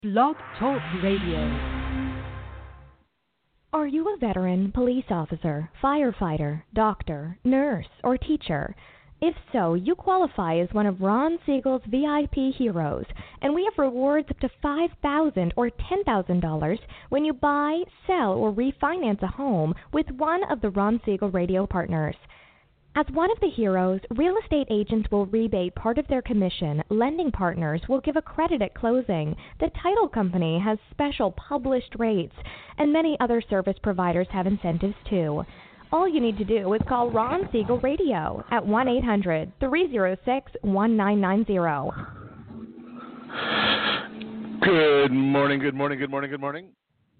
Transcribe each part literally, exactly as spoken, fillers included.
Blog Talk Radio. Are you a veteran, police officer, firefighter, doctor, nurse, or teacher? If so, you qualify as one of Ron Siegel's V I P heroes, and we have rewards up to five thousand dollars or ten thousand dollars when you buy, sell, or refinance a home with one of the Ron Siegel radio partners. As one of the heroes, real estate agents will rebate part of their commission, lending partners will give a credit at closing, the title company has special published rates, and many other service providers have incentives too. All you need to do is call Ron Siegel Radio at one eight hundred, three oh six, one nine nine oh. Good morning, good morning, good morning, good morning.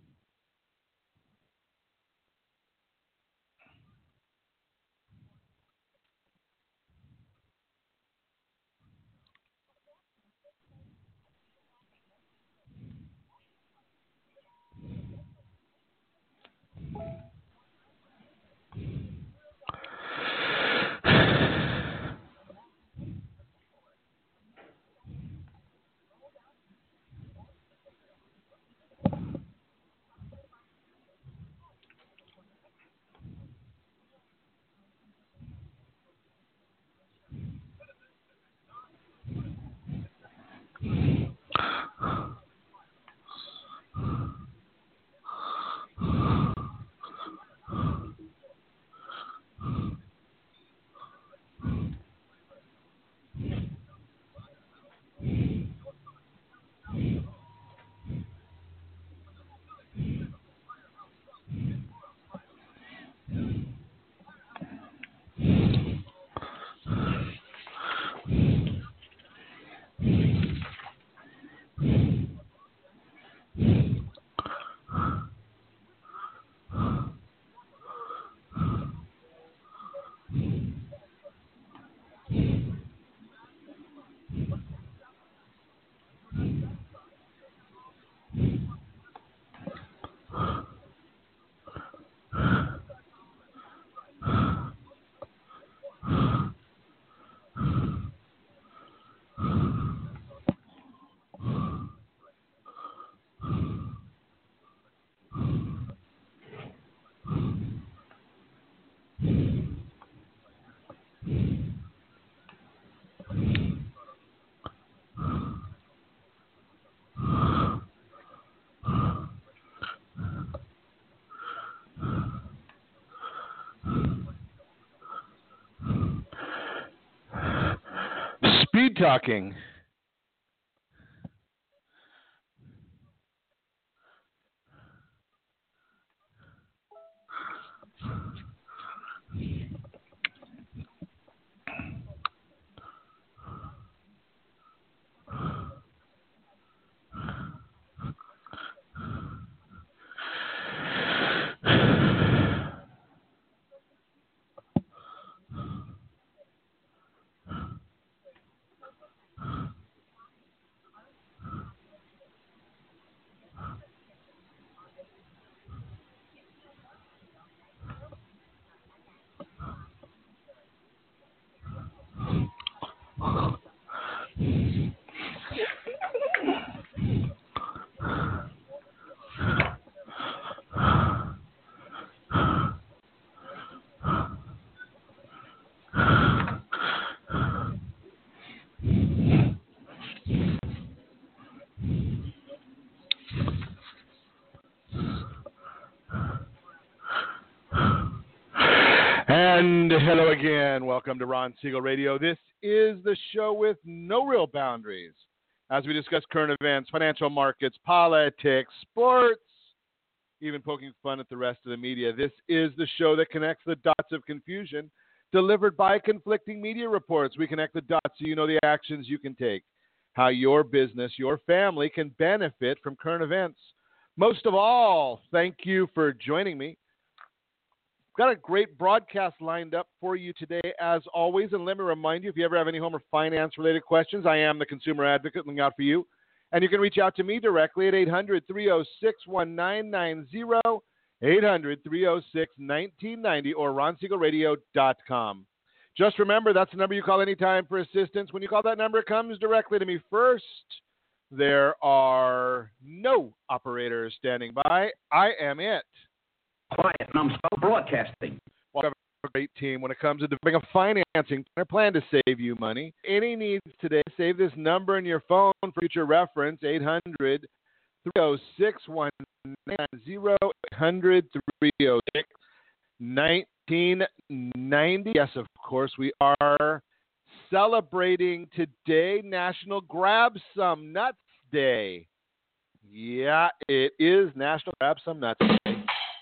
Speed talking. And hello again. Welcome to Ron Siegel Radio. This is the show with no real boundaries as we discuss current events, financial markets, politics, sports, even poking fun at the rest of the media. This is the show that connects the dots of confusion delivered by conflicting media reports. We connect the dots so you know the actions you can take, how your business, your family can benefit from current events. Most of all, thank you for joining me. Got a great broadcast lined up for you today, as always. And let me remind you, if you ever have any home or finance-related questions, I am the consumer advocate looking out for you. And you can reach out to me directly at eight hundred, three oh six, one nine nine oh, eight hundred, three oh six, one nine nine oh, or ron siegel radio dot com. Just remember, that's the number you call anytime for assistance. When you call that number, it comes directly to me first. There are no operators standing by. I am it. Quiet, and I'm still broadcasting. Well, we have a great team when it comes to developing a financing plan to save you money. Any needs today, save this number in your phone for future reference, eight hundred, three oh six, nineteen ninety, three oh six, nineteen ninety. Yes, of course, we are celebrating today National Grab Some Nuts Day. Yeah, it is National Grab Some Nuts Day.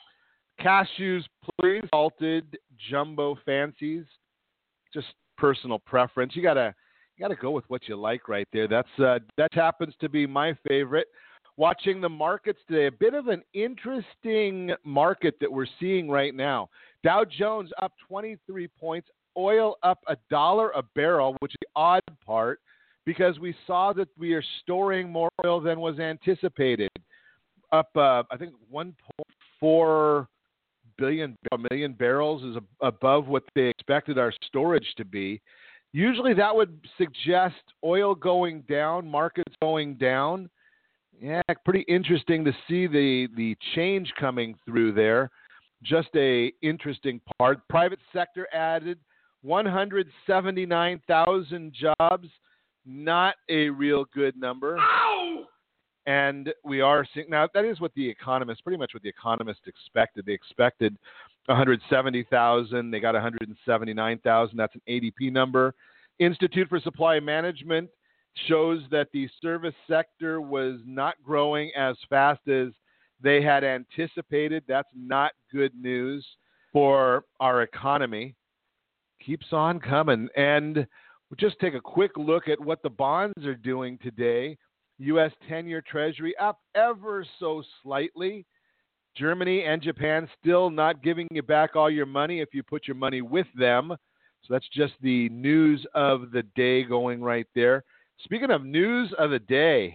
Cashews, please. Salted jumbo fancies. Just personal preference. You gotta, you gotta go with what you like right there. That's uh, that happens to be my favorite. Watching the markets today, a bit of an interesting market that we're seeing right now. Dow Jones up twenty-three points. Oil up a dollar a barrel, which is the odd part, because we saw that we are storing more oil than was anticipated. Up, uh, I think, one point four billion million barrels is above what they expected our storage to be. Usually that would suggest oil going down, markets going down. Yeah, pretty interesting to see the, the change coming through there. Just a interesting part. Private sector added one hundred seventy-nine thousand jobs. Not a real good number. Ow! And we are seeing, now that is what the economists, pretty much what the economists expected. They expected one hundred seventy thousand. They got one hundred seventy-nine thousand. That's an A D P number. Institute for Supply Management shows that the service sector was not growing as fast as they had anticipated. That's not good news for our economy. Keeps on coming. And we'll just take a quick look at what the bonds are doing today. U S ten-year Treasury up ever so slightly. Germany and Japan still not giving you back all your money if you put your money with them. So that's just the news of the day going right there. Speaking of news of the day,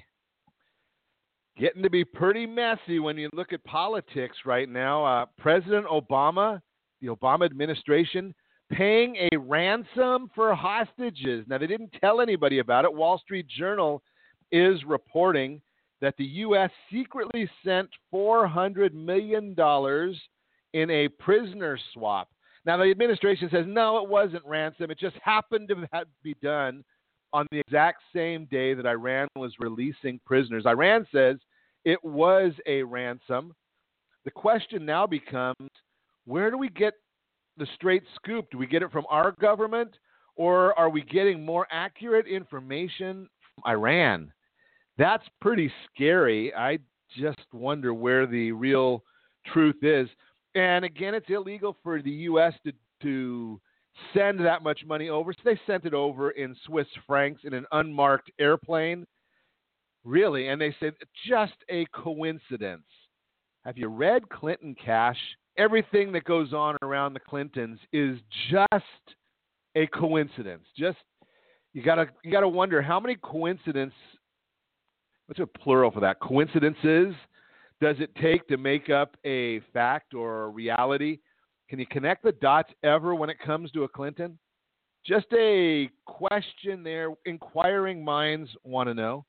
getting to be pretty messy when you look at politics right now. Uh, President Obama, the Obama administration, paying a ransom for hostages. Now, they didn't tell anybody about it. Wall Street Journal is reporting that the U S secretly sent four hundred million dollars in a prisoner swap. Now, the administration says, no, it wasn't ransom. It just happened to be done on the exact same day that Iran was releasing prisoners. Iran says it was a ransom. The question now becomes, where do we get the straight scoop? Do we get it from our government, or are we getting more accurate information from Iran? That's pretty scary. I just wonder where the real truth is. And again, it's illegal for the U S to, to send that much money over. So they sent it over in Swiss francs in an unmarked airplane. Really? And they said, just a coincidence. Have you read Clinton Cash? Everything that goes on around the Clintons is just a coincidence. Just you gotta you gotta wonder how many coincidences, what's a plural for that? Coincidences does it take to make up a fact or a reality? Can you connect the dots ever when it comes to a Clinton? Just a question there. Inquiring minds want to know.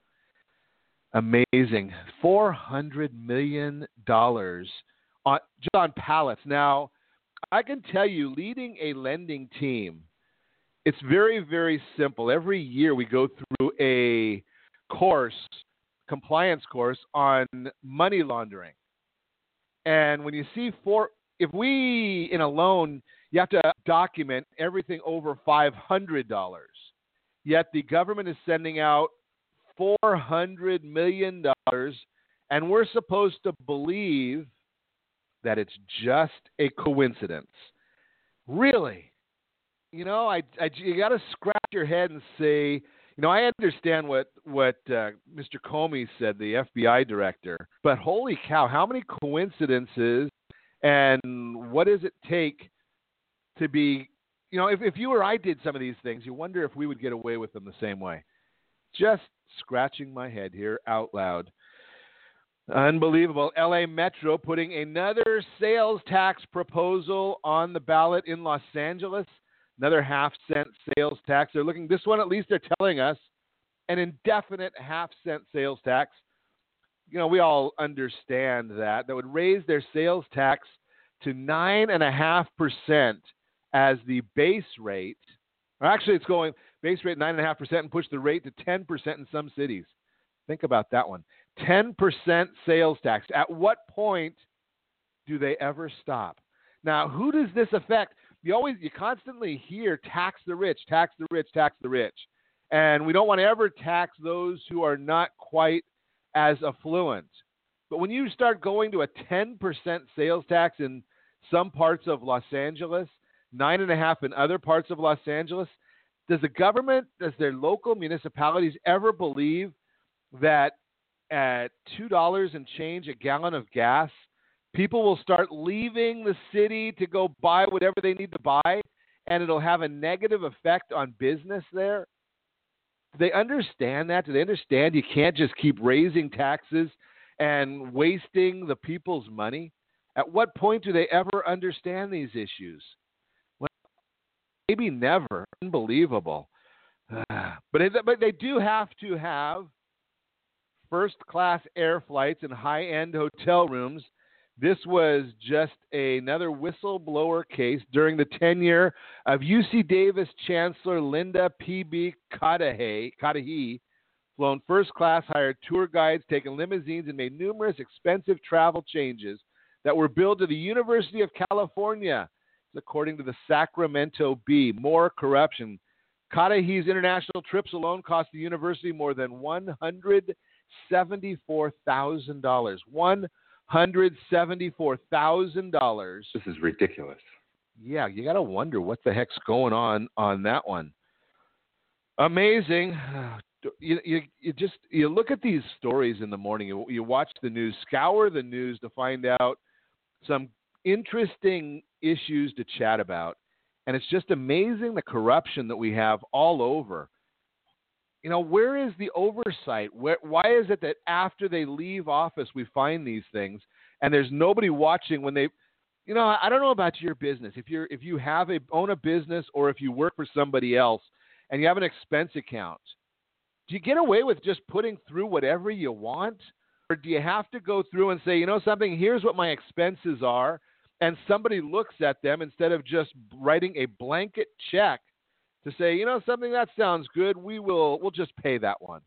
Amazing. four hundred million dollars on, just on pallets. Now, I can tell you, leading a lending team, it's very, very simple. Every year we go through a course, compliance course on money laundering. And when you see four, if we, in a loan, you have to document everything over five hundred dollars. Yet the government is sending out four hundred million dollars, and we're supposed to believe that it's just a coincidence. Really? You know, I, I you got to scratch your head and say, you know, I understand what, what uh, Mister Comey said, the F B I director, but holy cow, how many coincidences and what does it take to be, you know, if, if you or I did some of these things, you wonder if we would get away with them the same way. Just scratching my head here out loud. Unbelievable. L A Metro putting another sales tax proposal on the ballot in Los Angeles. Another half cent sales tax. They're looking, this one at least they're telling us an indefinite half-cent sales tax. You know, we all understand that. That would raise their sales tax to nine point five percent as the base rate. Or actually, it's going base rate nine point five percent and push the rate to ten percent in some cities. Think about that one. ten percent sales tax. At what point do they ever stop? Now, who does this affect? You always, you constantly hear tax the rich, tax the rich, tax the rich. And we don't want to ever tax those who are not quite as affluent. But when you start going to a ten percent sales tax in some parts of Los Angeles, nine and a half in other parts of Los Angeles, does the government, does their local municipalities ever believe that at two dollars and change a gallon of gas, people will start leaving the city to go buy whatever they need to buy, and it'll have a negative effect on business there? Do they understand that? Do they understand you can't just keep raising taxes and wasting the people's money? At what point do they ever understand these issues? Well, maybe never. Unbelievable. But, it, but they do have to have first-class air flights and high-end hotel rooms. This was just another whistleblower case during the tenure of U C Davis Chancellor Linda P B Cudahy, flown first class, hired tour guides, taken limousines, and made numerous expensive travel changes that were billed to the University of California, according to the Sacramento Bee. More corruption. Cudahy's international trips alone cost the university more than one hundred seventy-four thousand dollars. one hundred seventy-four thousand dollars. This is ridiculous. Yeah, you got to wonder what the heck's going on on that one. Amazing. You, you, you just you look at these stories in the morning. You, you watch the news, scour the news to find out some interesting issues to chat about. And it's just amazing the corruption that we have all over. You know, where is the oversight? Where, why is it that after they leave office, we find these things and there's nobody watching when they, you know, I don't know about your business. If you're, if you have a, own a business or if you work for somebody else and you have an expense account, do you get away with just putting through whatever you want? Or do you have to go through and say, you know something, here's what my expenses are, and somebody looks at them instead of just writing a blanket check to say, you know something, that sounds good, we will we'll just pay that one.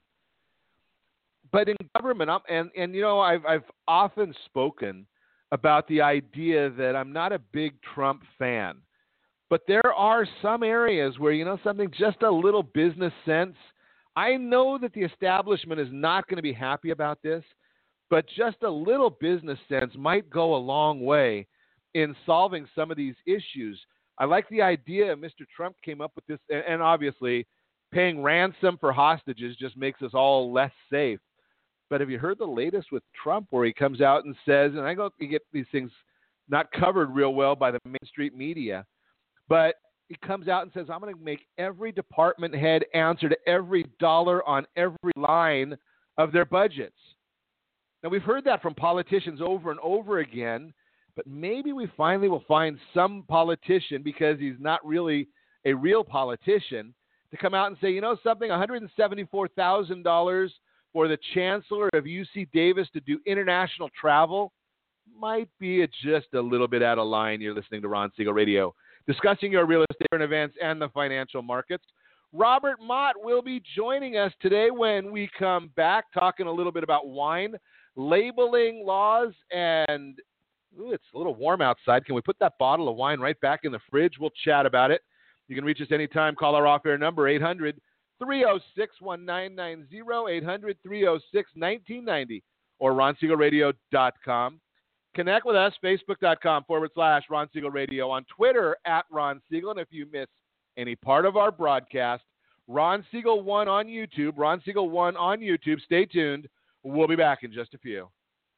But in government, I'm, and, and you know, I've, I've often spoken about the idea that I'm not a big Trump fan. But there are some areas where, you know something, just a little business sense. I know that the establishment is not going to be happy about this, but just a little business sense might go a long way in solving some of these issues. I like the idea Mister Trump came up with this, and, and obviously paying ransom for hostages just makes us all less safe. But have you heard the latest with Trump where he comes out and says, and I go, you get these things not covered real well by the mainstream media, but he comes out and says, I'm going to make every department head answer to every dollar on every line of their budgets. Now, we've heard that from politicians over and over again, but maybe we finally will find some politician, because he's not really a real politician, to come out and say, you know something, one hundred seventy-four thousand dollars for the chancellor of U C Davis to do international travel might be a, just a little bit out of line. You're listening to Ron Siegel Radio, discussing your real estate and events and the financial markets. Robert Mott will be joining us today when we come back, talking a little bit about wine, labeling laws, and ooh, it's a little warm outside. Can we put that bottle of wine right back in the fridge? We'll chat about it. You can reach us anytime. Call our off-air number, eight hundred, three oh six, one nine nine zero, eight hundred, three oh six, nineteen ninety, or ron siegel radio dot com. Connect with us, facebook.com forward slash Ron Siegel Radio, on Twitter at Ron Siegel. And if you miss any part of our broadcast, Ron Siegel one on YouTube, Ron Siegel one on YouTube. Stay tuned. We'll be back in just a few.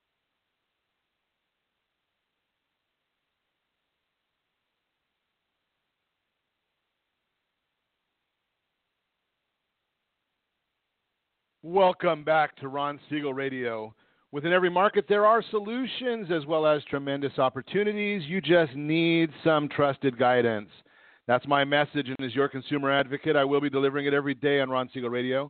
Welcome back to Ron Siegel Radio. Within every market, there are solutions as well as tremendous opportunities. You just need some trusted guidance. That's my message, and as your consumer advocate, I will be delivering it every day on Ron Siegel Radio.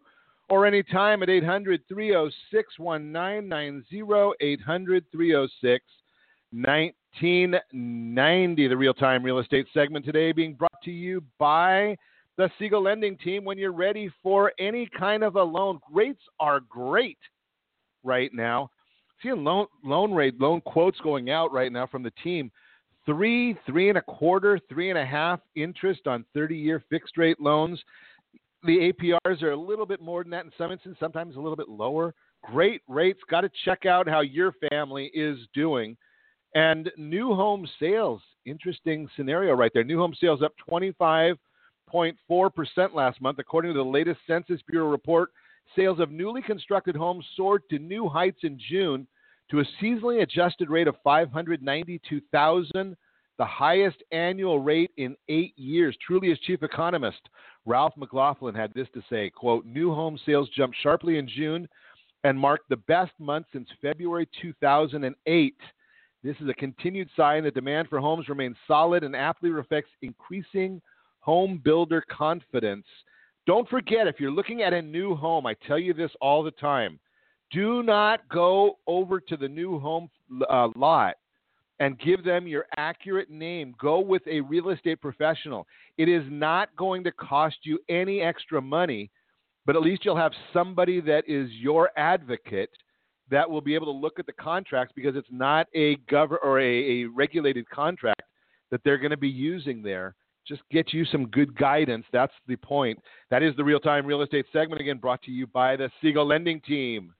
or anytime at eight hundred, three oh six, nineteen ninety, eight hundred, three oh six, nineteen ninety. The real-time real estate segment today being brought to you by the Siegel Lending Team. When you're ready for any kind of a loan, rates are great right now. Seeing loan loan rate, loan quotes going out right now from the team. Three, three and a quarter, three and a half interest on thirty-year fixed-rate loans. The A P Rs are a little bit more than that in some instances, sometimes a little bit lower. Great rates. Got to check out how your family is doing. And new home sales, interesting scenario right there. New home sales up twenty-five point four percent last month. According to the latest Census Bureau report, sales of newly constructed homes soared to new heights in June to a seasonally adjusted rate of five hundred ninety-two thousand, the highest annual rate in eight years. Truly, as chief economist, Ralph McLaughlin had this to say, quote, new home sales jumped sharply in June and marked the best month since February two thousand eight. This is a continued sign that demand for homes remains solid and aptly reflects increasing home builder confidence. Don't forget, if you're looking at a new home, I tell you this all the time, do not go over to the new home uh, lot and give them your accurate name. Go with a real estate professional. It is not going to cost you any extra money, but at least you'll have somebody that is your advocate that will be able to look at the contracts, because it's not a gov- or a, a regulated contract that they're going to be using there. Just get you some good guidance. That's the point. That is the real-time real estate segment, again, brought to you by the Siegel Lending Team.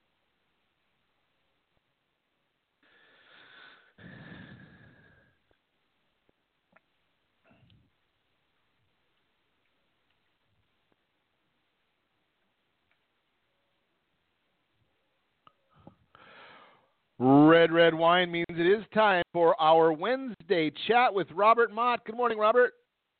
Red Red Wine means it is time for our Wednesday chat with Robert Mott. Good morning, Robert.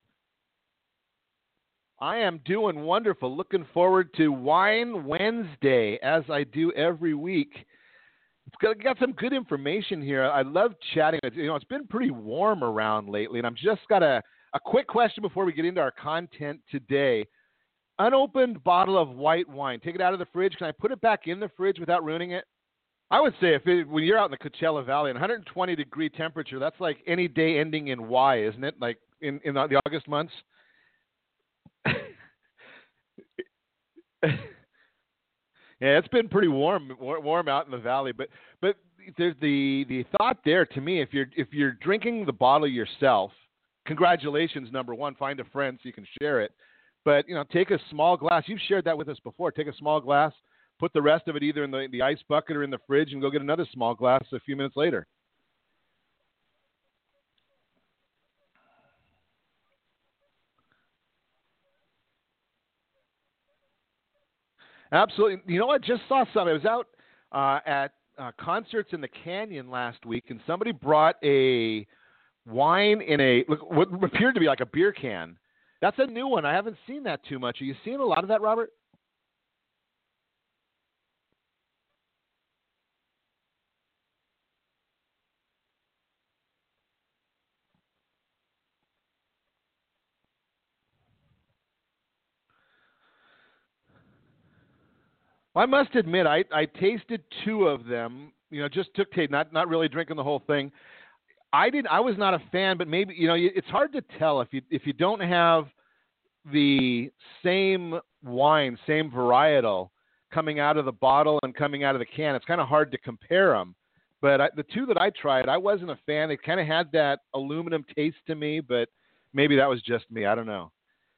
I am doing wonderful. Looking forward to Wine Wednesday, as I do every week. It's got, got some good information here. I love chatting. You know, it's been pretty warm around lately, and I've just got a, a quick question before we get into our content today. Unopened bottle of white wine. Take it out of the fridge. Can I put it back in the fridge without ruining it? I would say if it, when you're out in the Coachella Valley, one hundred twenty degree temperature, that's like any day ending in Y, isn't it? Like in, in the August months. Yeah, it's been pretty warm, warm out in the valley. But but there's the the thought there to me. If you're if you're drinking the bottle yourself, congratulations, number one. Find a friend so you can share it. But you know, take a small glass. You've shared that with us before. Take a small glass. Put the rest of it either in the, the ice bucket or in the fridge, and go get another small glass a few minutes later. Absolutely. You know, I just saw something. I was out uh, at uh, concerts in the Canyon last week, and somebody brought a wine in a what appeared to be like a beer can. That's a new one. I haven't seen that too much. Are you seeing a lot of that, Robert? Well, I must admit, I, I tasted two of them. You know, just took taste, not not really drinking the whole thing. I did. I was not a fan, but maybe you know, it's hard to tell if you if you don't have the same wine, same varietal coming out of the bottle and coming out of the can. It's kind of hard to compare them. But I, the two that I tried, I wasn't a fan. They kind of had that aluminum taste to me, but maybe that was just me. I don't know.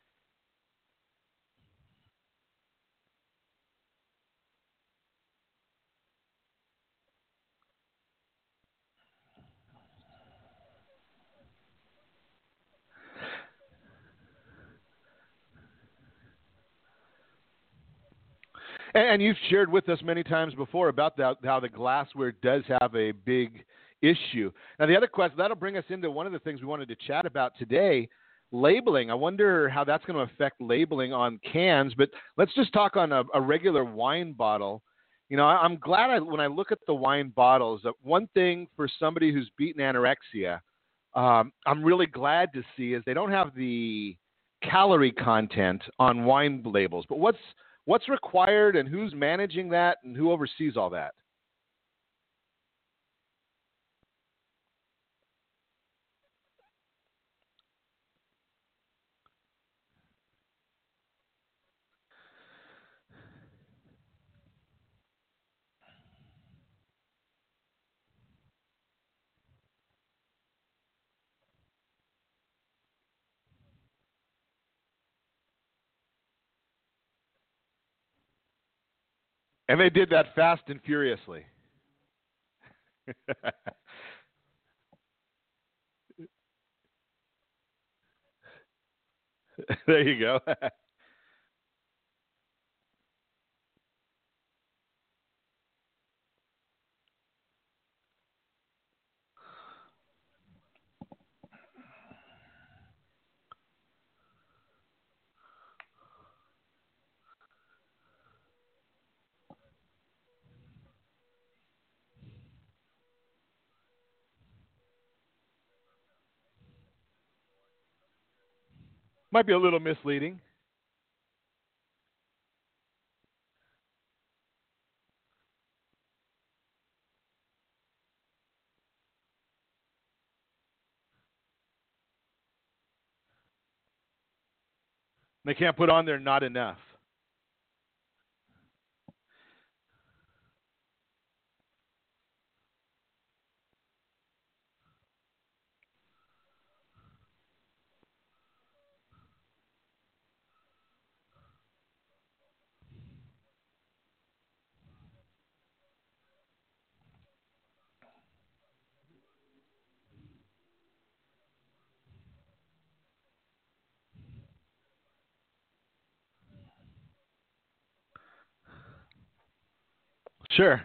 And you've shared with us many times before about that, how the glassware does have a big issue. Now, the other question, that'll bring us into one of the things we wanted to chat about today, labeling. I wonder how that's going to affect labeling on cans, but let's just talk on a, a regular wine bottle. You know, I'm glad I, when I look at the wine bottles, that one thing for somebody who's beaten anorexia, um, I'm really glad to see is they don't have the calorie content on wine labels. But what's What's required and who's managing that and who oversees all that? And they did that fast and furiously. There you go. Might be a little misleading. They can't put on there not enough. Sure.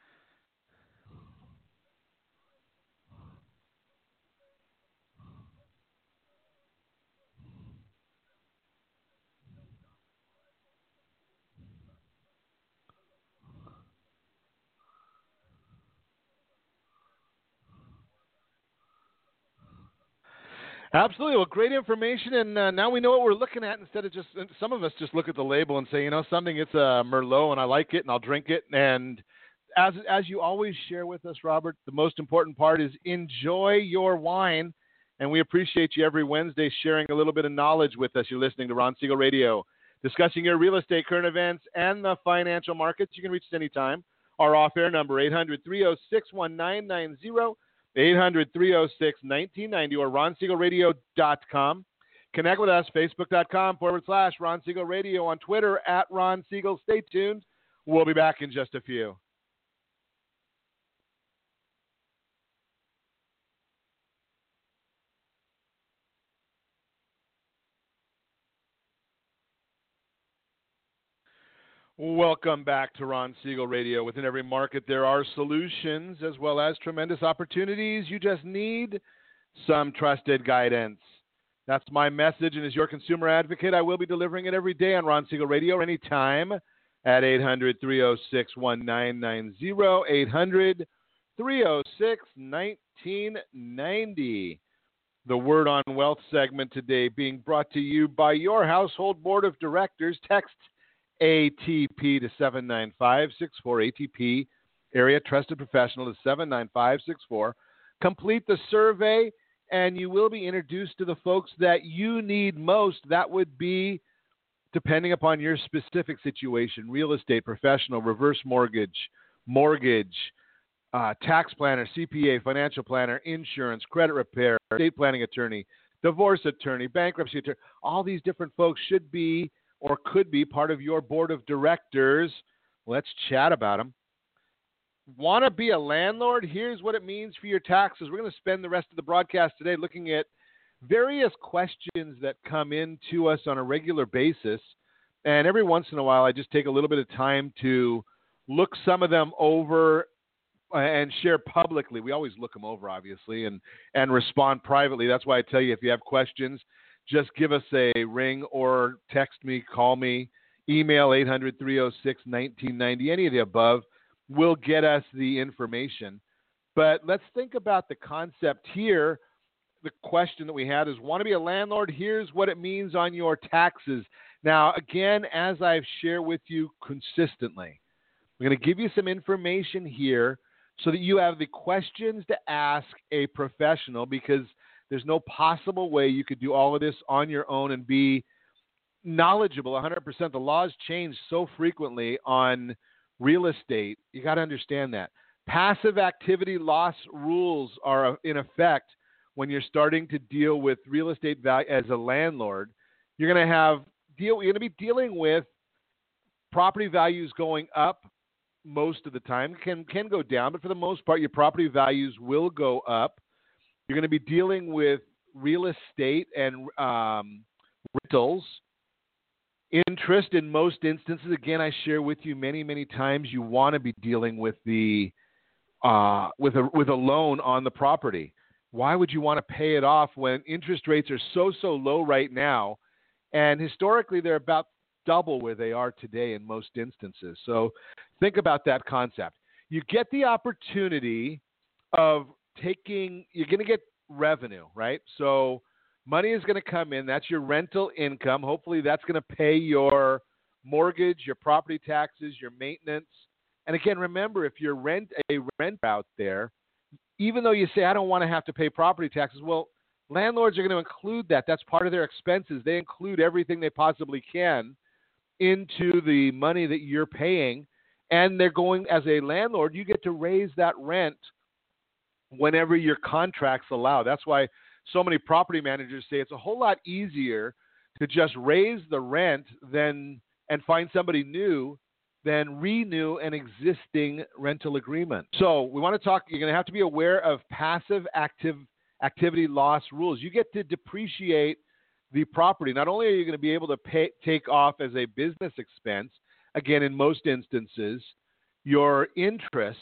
Absolutely. Well, great information, and uh, now we know what we're looking at instead of just some of us just look at the label and say, you know, something, it's a Merlot, and I like it, and I'll drink it. And as as you always share with us, Robert, the most important part is enjoy your wine, and we appreciate you every Wednesday sharing a little bit of knowledge with us. You're listening to Ron Siegel Radio, discussing your real estate, current events, and the financial markets. You can reach us anytime. Our off-air number, eight hundred, three oh six, one nine nine zero. eight hundred, three oh six, nineteen ninety or ron siegel radio dot com. Connect with us, facebook.com forward slash Ron Siegel Radio, on Twitter at Ron Siegel. Stay tuned. We'll be back in just a few. Welcome back to Ron Siegel Radio. Within every market, there are solutions as well as tremendous opportunities. You just need some trusted guidance. That's my message, and as your consumer advocate, I will be delivering it every day on Ron Siegel Radio anytime at eight hundred, three oh six, one nine nine zero, eight hundred, three oh six, nineteen ninety. The Word on Wealth segment today being brought to you by your household board of directors. Text A T P to seven nine five six four. A T P, area trusted professional, to seven nine five six four. Complete the survey, and you will be introduced to the folks that you need most. That would be, depending upon your specific situation, real estate professional, reverse mortgage, mortgage, uh, tax planner, C P A, financial planner, insurance, credit repair, estate planning attorney, divorce attorney, bankruptcy attorney. All these different folks should be or could be part of your board of directors. Let's chat about them. Want to be a landlord? Here's what it means for your taxes. We're going to spend the rest of the broadcast today looking at various questions that come in to us on a regular basis. And every once in a while, I just take a little bit of time to look some of them over and share publicly. We always look them over, obviously, and, and respond privately. That's why I tell you, if you have questions, just give us a ring or text me, call me, email eight hundred, three oh six, nineteen ninety, any of the above will get us the information. But let's think about the concept here. The question that we had is, want to be a landlord? Here's what it means on your taxes. Now, again, as I've shared with you consistently, I'm going to give you some information here so that you have the questions to ask a professional, because there's no possible way you could do all of this on your own and be knowledgeable one hundred percent. The laws change so frequently on real estate. You got to understand that. Passive activity loss rules are in effect when you're starting to deal with real estate value as a landlord. You're going to have deal. You're going to be dealing with property values going up most of the time. Can can go down, but for the most part, your property values will go up. You're going to be dealing with real estate and um, rentals. Interest in most instances, again, I share with you many, many times, you want to be dealing with the uh, with a with a loan on the property. Why would you want to pay it off when interest rates are so, so low right now? And historically, they're about double where they are today in most instances. So think about that concept. You get the opportunity of taking, you're going to get revenue, right? So money is going to come in. That's your rental income. Hopefully that's going to pay your mortgage, your property taxes, your maintenance. And again, remember, if you're rent a renter out there, even though you say, I don't want to have to pay property taxes, well, landlords are going to include that. That's part of their expenses. They include everything they possibly can into the money that you're paying. And they're going, as a landlord, you get to raise that rent whenever your contracts allow. That's why so many property managers say it's a whole lot easier to just raise the rent than and find somebody new than renew an existing rental agreement. So we want to talk, you're going to have to be aware of passive active activity loss rules. You get to depreciate the property. Not only are you going to be able to pay, take off as a business expense, again, in most instances, your interest,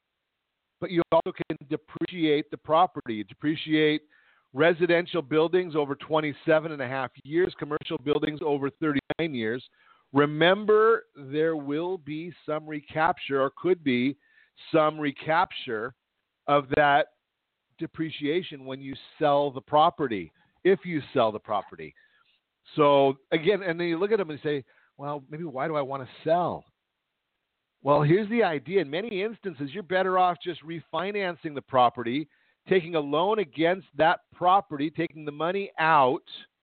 but you also can depreciate the property, depreciate residential buildings over twenty-seven and a half years, commercial buildings over thirty-nine years. Remember, there will be some recapture, or could be some recapture of that depreciation when you sell the property, if you sell the property. So again, and then you look at them and say, well, maybe why do I want to sell? Well, here's the idea. In many instances, you're better off just refinancing the property, taking a loan against that property, taking the money out,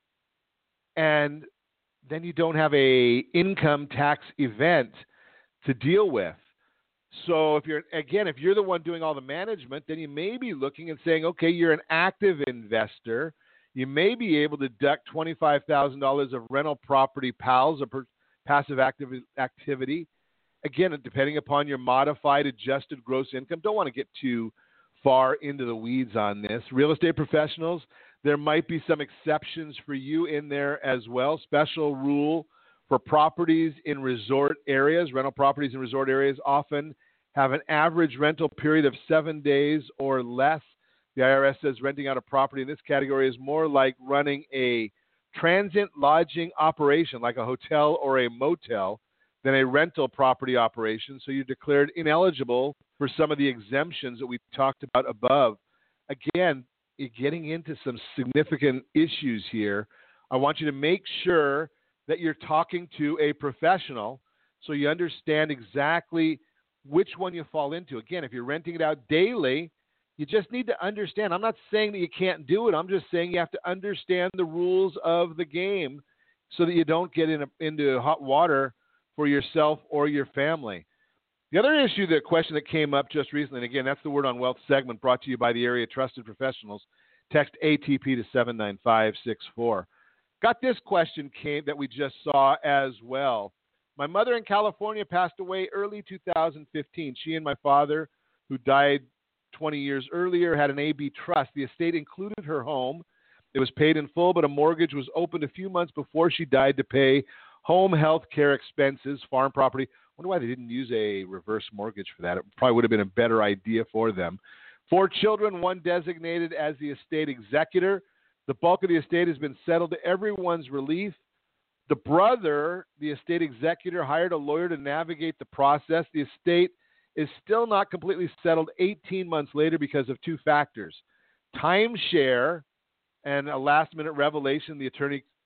and then you don't have a income tax event to deal with. So if you're, again, if you're the one doing all the management, then you may be looking and saying, okay, you're an active investor. You may be able to deduct twenty-five thousand dollars of rental property P A Ls, or per, passive active activity. Again, depending upon your modified adjusted gross income. Don't want to get too far into the weeds on this. Real estate professionals, there might be some exceptions for you in there as well. Special rule for properties in resort areas. Rental properties in resort areas often have an average rental period of seven days or less. The I R S says renting out a property in this category is more like running a transient lodging operation, like a hotel or a motel, than a rental property operation. So you're declared ineligible for some of the exemptions that we talked about above. Again, you're getting into some significant issues here. I want you to make sure that you're talking to a professional so you understand exactly which one you fall into. Again, if you're renting it out daily, you just need to understand. I'm not saying that you can't do it. I'm just saying you have to understand the rules of the game so that you don't get in a, into hot water for yourself or your family. The other issue, the question that came up just recently, and again, that's the Word on Wealth segment brought to you by the area trusted professionals. Text A T P to seven nine five six four. Got this question came that we just saw as well. My mother in California passed away early two thousand fifteen. She and my father, who died twenty years earlier, had an A B trust. The estate included her home. It was paid in full, but a mortgage was opened a few months before she died to pay home health care expenses, farm property. I wonder why they didn't use a reverse mortgage for that. It probably would have been a better idea for them. Four children, one designated as the estate executor. The bulk of the estate has been settled to everyone's relief. The brother, the estate executor, hired a lawyer to navigate the process. The estate is still not completely settled eighteen months later because of two factors: timeshare and a last-minute revelation the attorney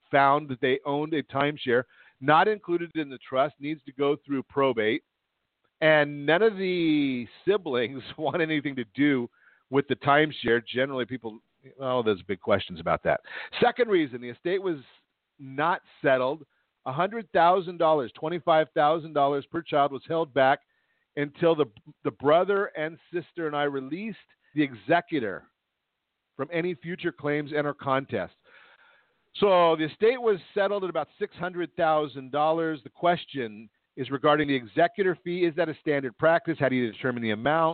found that they owned a timeshare, not included in the trust, needs to go through probate, and none of the siblings want anything to do with the timeshare. Generally, people, well, there's big questions about that. Second reason, the estate was not settled. one hundred thousand dollars, twenty-five thousand dollars per child was held back until the the brother and sister and I released the executor from any future claims and or contests. So the estate was settled at about six hundred thousand dollars. The question is regarding the executor fee. Is that a standard practice? How do you determine the amount?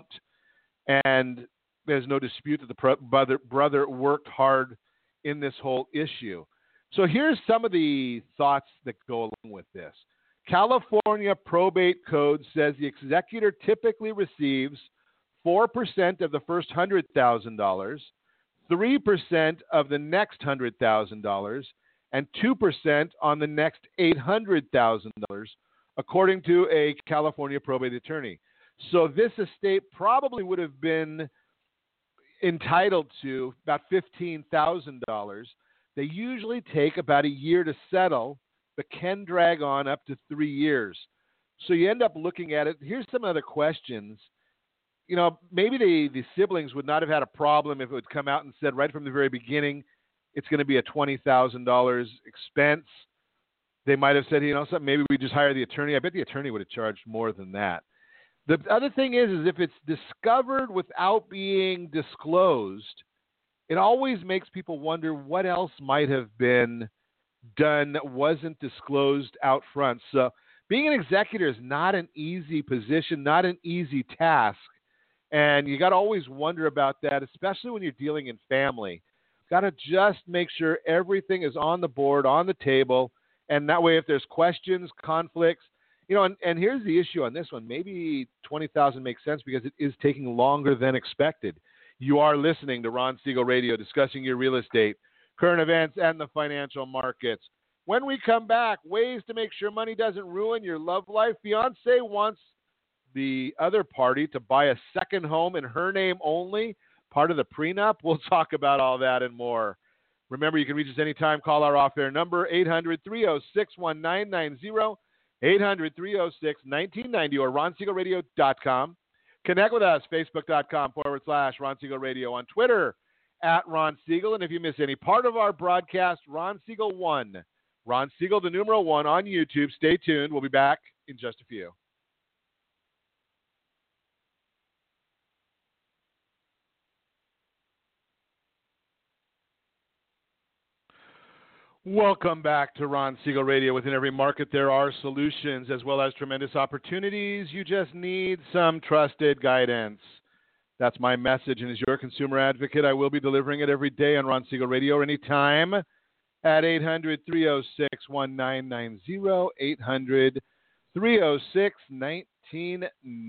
And there's no dispute that the brother, brother worked hard in this whole issue. So here's some of the thoughts that go along with this. California probate code says the executor typically receives four percent of the first one hundred thousand dollars, three percent of the next one hundred thousand dollars, and two percent on the next eight hundred thousand dollars, according to a California probate attorney. So this estate probably would have been entitled to about fifteen thousand dollars. They usually take about a year to settle, but can drag on up to three years. So you end up looking at it. Here's some other questions. You know, maybe the, the siblings would not have had a problem if it would come out and said right from the very beginning, it's going to be a twenty thousand dollars expense. They might have said, you know, something, maybe we just hire the attorney. I bet the attorney would have charged more than that. The other thing is, is if it's discovered without being disclosed, it always makes people wonder what else might have been done that wasn't disclosed out front. So being an executor is not an easy position, not an easy task. And you got to always wonder about that, especially when you're dealing in family. Got to just make sure everything is on the board, on the table. And that way, if there's questions, conflicts, you know, and, and here's the issue on this one. Maybe twenty thousand makes sense because it is taking longer than expected. You are listening to Ron Siegel Radio, discussing your real estate, current events, and the financial markets. When we come back, ways to make sure money doesn't ruin your love life. Fiance wants the other party to buy a second home in her name only, part of the prenup. We'll talk about all that and more. Remember, you can reach us anytime. Call our off-air number, eight hundred, three oh six, one nine nine zero, eight hundred, three oh six, one nine nine zero, or ron siegel radio dot com. Connect with us, facebook.com forward slash Ron Siegel Radio, on Twitter, at Ron Siegel. And if you miss any part of our broadcast, Ron Siegel one. Ron Siegel, the numeral one, on YouTube. Stay tuned. We'll be back in just a few. Welcome back to Ron Siegel Radio. Within every market, there are solutions as well as tremendous opportunities. You just need some trusted guidance. That's my message. And as your consumer advocate, I will be delivering it every day on Ron Siegel Radio, anytime at eight hundred, three oh six, one nine nine zero, eight hundred, three oh six, nineteen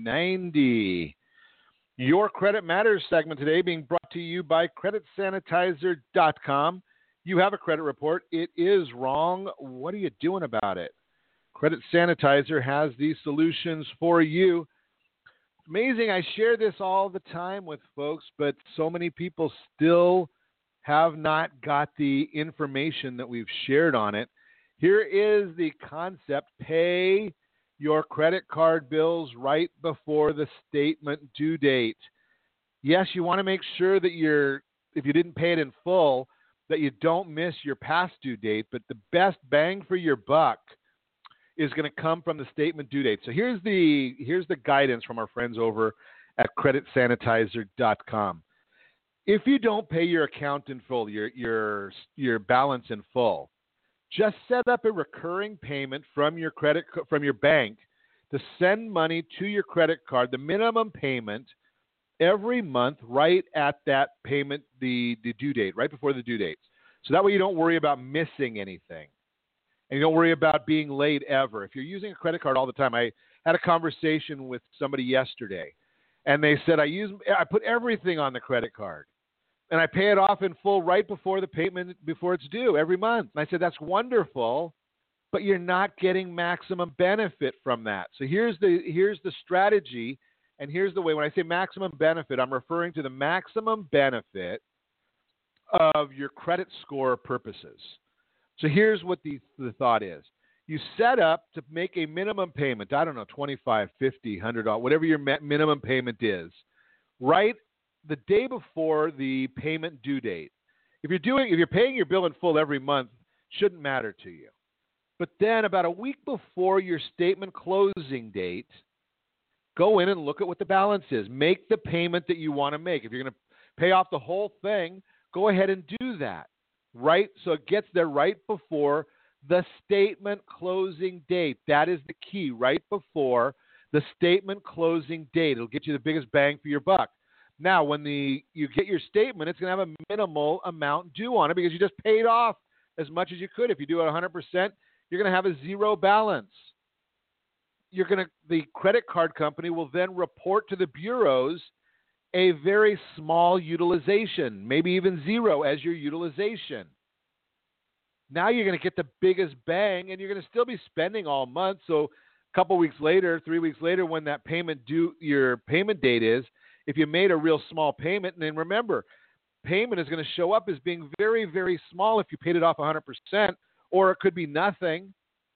ninety. Your Credit Matters segment today being brought to you by credit sanitizer dot com. You have a credit report. It is wrong. What are you doing about it? Credit Sanitizer has these solutions for you. Amazing. I share this all the time with folks, but so many people still have not got the information that we've shared on it. Here is the concept. Pay your credit card bills right before the statement due date. Yes, you want to make sure that you're, if you didn't pay it in full, that you don't miss your past due date, but the best bang for your buck is going to come from the statement due date. So here's the here's the guidance from our friends over at credit sanitizer dot com. If you don't pay your account in full, your your your balance in full, just set up a recurring payment from your credit from your bank to send money to your credit card, the minimum payment every month right at that payment, the, the due date, right before the due dates. So that way you don't worry about missing anything. And you don't worry about being late ever. If you're using a credit card all the time, I had a conversation with somebody yesterday, and they said, I use I put everything on the credit card, and I pay it off in full right before the payment, before it's due every month. And I said, that's wonderful, but you're not getting maximum benefit from that. So here's the here's the strategy. And here's the way. When I say maximum benefit, I'm referring to the maximum benefit of your credit score purposes. So here's what the, the thought is. You set up to make a minimum payment, I don't know, twenty-five dollars, fifty dollars, one hundred dollars, whatever your minimum payment is, right the day before the payment due date. If you're doing, if you're paying your bill in full every month, shouldn't matter to you. But then about a week before your statement closing date, go in and look at what the balance is. Make the payment that you want to make. If you're going to pay off the whole thing, go ahead and do that, right? So it gets there right before the statement closing date. That is the key, right before the statement closing date. It'll get you the biggest bang for your buck. Now, when the you get your statement, it's going to have a minimal amount due on it because you just paid off as much as you could. If you do it one hundred percent, you're going to have a zero balance. You're going to the credit card company will then report to the bureaus a very small utilization, maybe even zero as your utilization. Now you're going to get the biggest bang, and you're going to still be spending all month. So a couple weeks later, three weeks later, when that payment due, your payment date is, if you made a real small payment, and then remember, payment is going to show up as being very, very small if you paid it off one hundred percent, or it could be nothing.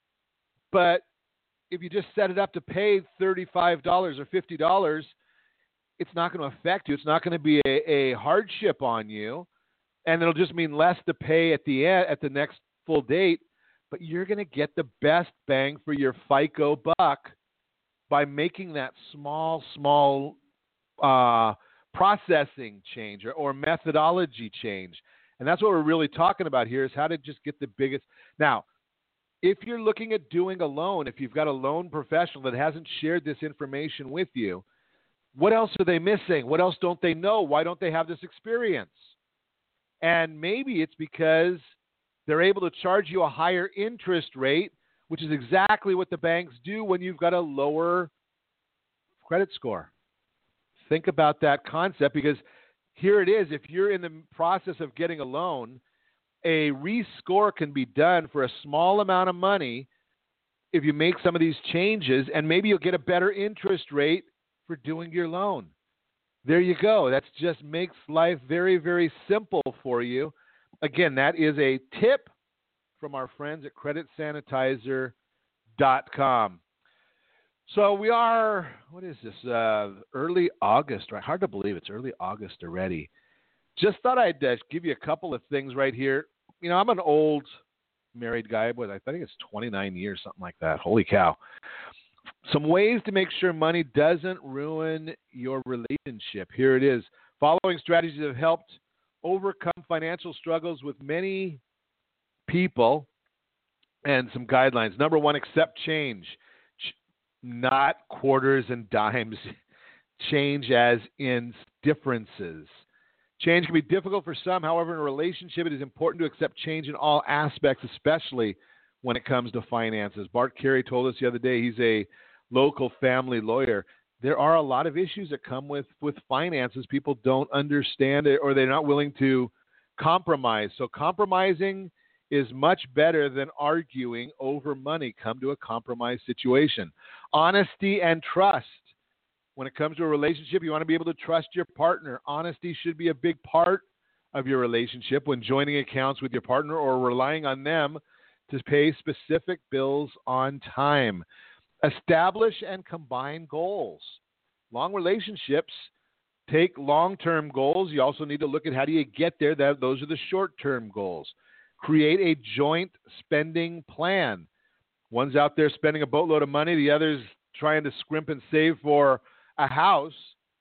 But if you just set it up to pay thirty-five dollars or fifty dollars, it's not going to affect you. It's not going to be a, a hardship on you. And it'll just mean less to pay at the end, at the next full date, but you're going to get the best bang for your FICO buck by making that small, small uh, processing change or, or methodology change. And that's what we're really talking about here is how to just get the biggest. Now, if you're looking at doing a loan, if you've got a loan professional that hasn't shared this information with you, what else are they missing? What else don't they know? Why don't they have this experience? And maybe it's because they're able to charge you a higher interest rate, which is exactly what the banks do when you've got a lower credit score. Think about that concept because here it is. If you're in the process of getting a loan, a rescore can be done for a small amount of money if you make some of these changes, and maybe you'll get a better interest rate for doing your loan. There you go. That just makes life very, very simple for you. Again, that is a tip from our friends at credit sanitizer dot com. So we are, what is this, uh, early August, right? Hard to believe it's early August already. Just thought I'd uh, give you a couple of things right here. You know, I'm an old married guy, but I think it's twenty-nine years, something like that. Holy cow. Some ways to make sure money doesn't ruin your relationship. Here it is. Following strategies have helped overcome financial struggles with many people and some guidelines. Number one, accept change. Ch- not quarters and dimes. Change as in differences. Change can be difficult for some. However, in a relationship, it is important to accept change in all aspects, especially when it comes to finances. Bart Carey told us the other day, he's a local family lawyer. There are a lot of issues that come with, with finances. People don't understand it or they're not willing to compromise. So compromising is much better than arguing over money. Come to a compromise situation. Honesty and trust. When it comes to a relationship, you want to be able to trust your partner. Honesty should be a big part of your relationship when joining accounts with your partner or relying on them to pay specific bills on time. Establish and combine goals. Long relationships take long-term goals. You also need to look at how do you get there. That, those are the short-term goals. Create a joint spending plan. One's out there spending a boatload of money. The other's trying to scrimp and save for a house.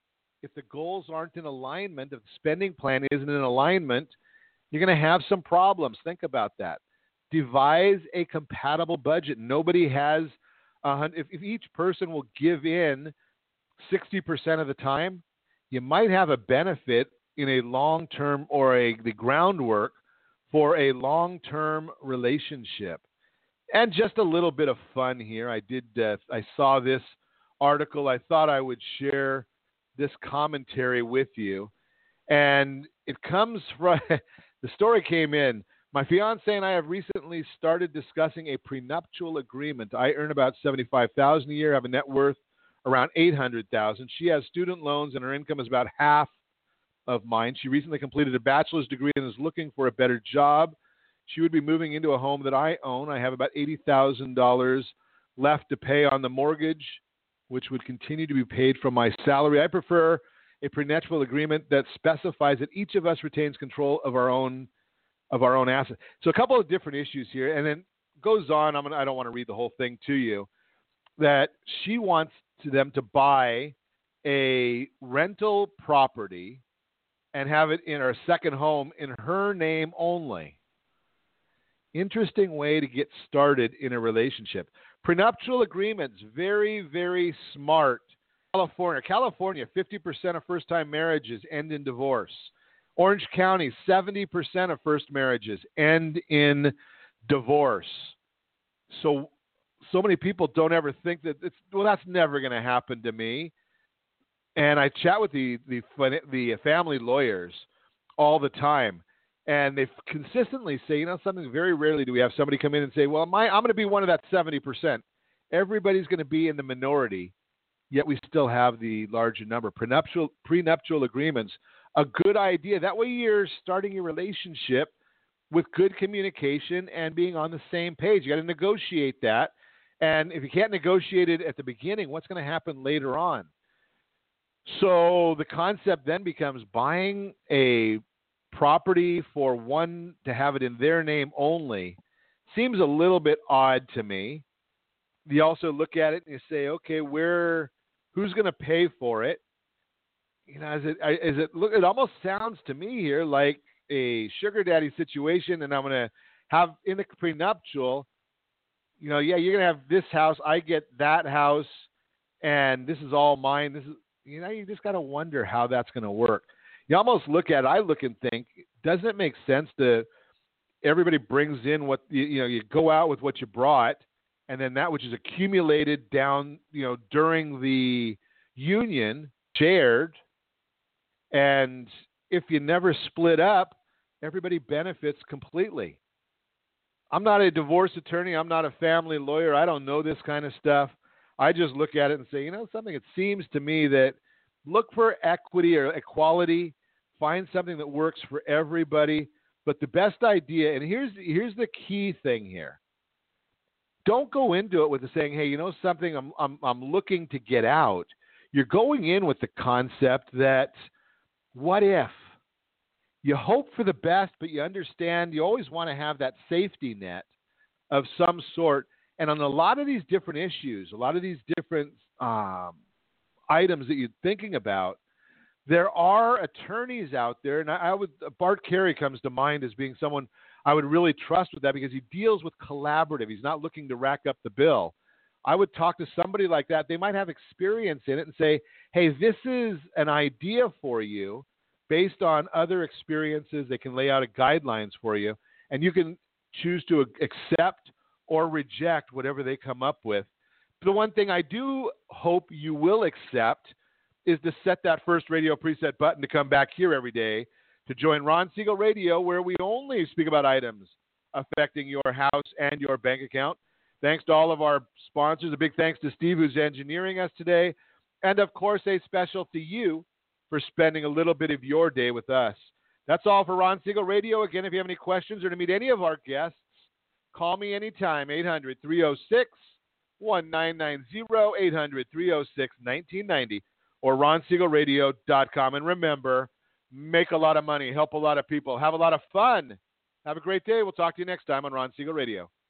If the goals aren't in alignment, if the spending plan isn't in alignment, you're going to have some problems. Think about that. Devise a compatible budget. Nobody has, uh, if, if each person will give in sixty percent of the time, you might have a benefit in a long-term or a the groundwork for a long-term relationship. And just a little bit of fun here. I did. Uh, I saw this article. I thought I would share this commentary with you, and it comes from the story came in. My fiance and I have recently started discussing a prenuptial agreement. I earn about seventy-five thousand dollars a year, have a net worth around eight hundred thousand dollars. She has student loans, and her income is about half of mine. She recently completed a bachelor's degree and is looking for a better job. she would be moving into a home that I own. I have about eighty thousand dollars left to pay on the mortgage, which would continue to be paid from my salary. I prefer a prenuptial agreement that specifies that each of us retains control of our own of our own assets. So a couple of different issues here, and then goes on. I'm gonna, I don't want to read the whole thing to you. That she wants to them to buy a rental property and have it in her second home in her name only. Interesting way to get started in a relationship. Prenuptial agreements, very, very smart. California, California, fifty percent of first-time marriages end in divorce. Orange County, seventy percent of first marriages end in divorce. So, so many people don't ever think that it's, well, that's never going to happen to me. And I chat with the, the, the family lawyers all the time. And they consistently say, you know, something very rarely do we have somebody come in and say, well, my, I'm going to be one of that seventy percent. Everybody's going to be in the minority, yet we still have the larger number. Prenuptial, prenuptial agreements, a good idea. That way you're starting a relationship with good communication and being on the same page. You got to negotiate that. And if you can't negotiate it at the beginning, what's going to happen later on? So the concept then becomes buying a property for one to have it in their name only seems a little bit odd to me. You also look at it and you say, okay, where, who's going to pay for it? You know, is it, is it, look, it almost sounds to me here like a sugar daddy situation, and I'm going to have in the prenuptial, you know, yeah, you're going to have this house, I get that house, and this is all mine. This is, you know, you just got to wonder how that's going to work. You almost look at it, I look and think, doesn't it make sense to everybody brings in what, you, you know, you go out with what you brought, and then that which is accumulated down, you know, during the union, shared, and if you never split up, everybody benefits completely. I'm not a divorce attorney. I'm not a family lawyer. I don't know this kind of stuff. I just look at it and say, you know, something, it seems to me that look for equity or equality, find something that works for everybody. But the best idea, and here's here's the key thing here. Don't go into it with the saying, hey, you know something, I'm I'm I'm looking to get out. You're going in with the concept that what if? You hope for the best, but you understand you always want to have that safety net of some sort. And on a lot of these different issues, a lot of these different um, items that you're thinking about, there are attorneys out there, and I, I would Bart Carey comes to mind as being someone I would really trust with that because he deals with collaborative. He's not looking to rack up the bill. I would talk to somebody like that. They might have experience in it and say, hey, this is an idea for you based on other experiences. They can lay out a guidelines for you, and you can choose to accept or reject whatever they come up with. The one thing I do hope you will accept is to set that first radio preset button to come back here every day to join Ron Siegel Radio, where we only speak about items affecting your house and your bank account. Thanks to all of our sponsors. A big thanks to Steve, who's engineering us today. And, of course, a special to you for spending a little bit of your day with us. That's all for Ron Siegel Radio. Again, if you have any questions or to meet any of our guests, call me anytime, eight hundred, three oh six, one nine nine zero, eight hundred, three oh six, nineteen ninety, or ron siegel radio dot com. And remember, make a lot of money, help a lot of people, have a lot of fun. Have a great day. We'll talk to you next time on Ron Siegel Radio.